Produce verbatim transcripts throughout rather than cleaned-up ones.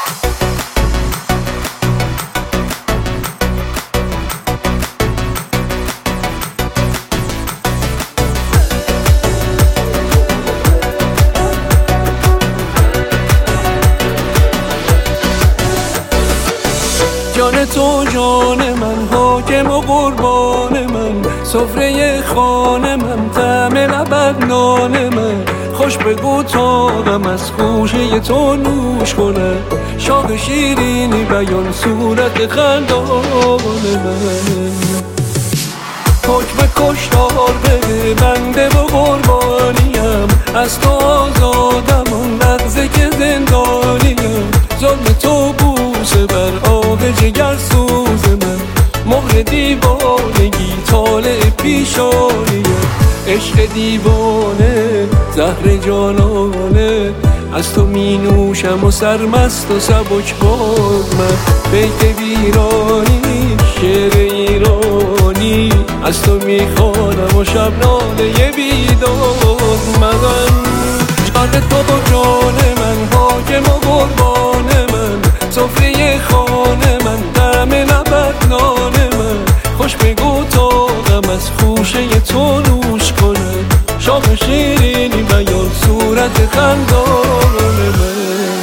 جان تو جان من، حاکم و قربان من، سفره خانه من، طعم لبت نان من. خوش بگو تاقم از خوشه تو نوش کنه، شاق شیرینی بیان صورت خندان من. حکم کشتار بده بنده و قربانیم، از تو آزادم آن لحظه که زندانیم. ظلم تو بوسه بر آب جگر سوز من، مهر دیوانگی طالع پیشانیم. عشق دیوانه زهر جانانه، از تو می نوشم و سرمست و سبک باد من. بیت ویرانی شعر ایرانی، از تو می خوانم و شب ناله بیداد من. جان تو و جان من، حاکم و قربان من، سفره خانه من، طعم لبت نان من. خوش بگو تاقم از خوشه تو نوش کنه، شاق شیرینی بیان صورت خندان من.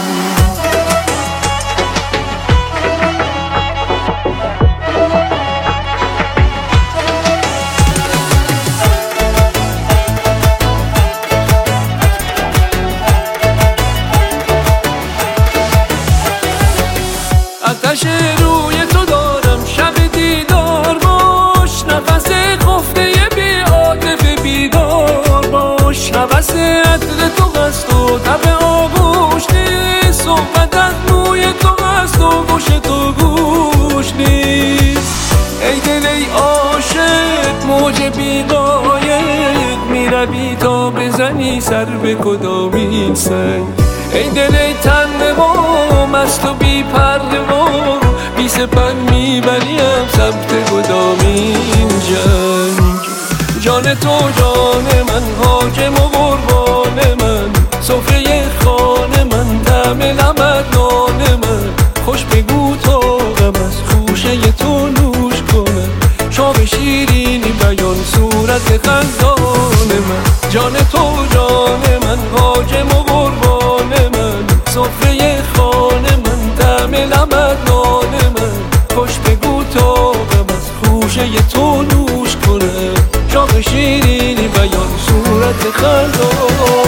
آتش روی تو دارم شب دیدار باش، نفس خفته بی عاطفه بیدار باش. نفس عطر تو هست و تب آغوش نیست، صحبت از موی تو هست و گوش تو گوش نیست. ای دل ای عاشق موج بیقایق، میروی تا بزنی سر به کدامین سنگ. ای دل ای تنها مست و بی پروا، بی سپر میبریم سمت کدامین جنگ. جان تو جان من، حاکم و قربان من، سفره خانه من، طعم لبت نان من. خوش بگو تاقم از خوشه تو نوش کنم، شاق شیرینی بیان صورت خندان من. جان تو جان من، حاکم و قربان من، سفره خانه من، طعم لبت نان من. خوش بگو تاقم از خوشه تو نوش کنه، شاق شیرینی بیان صورت خندان.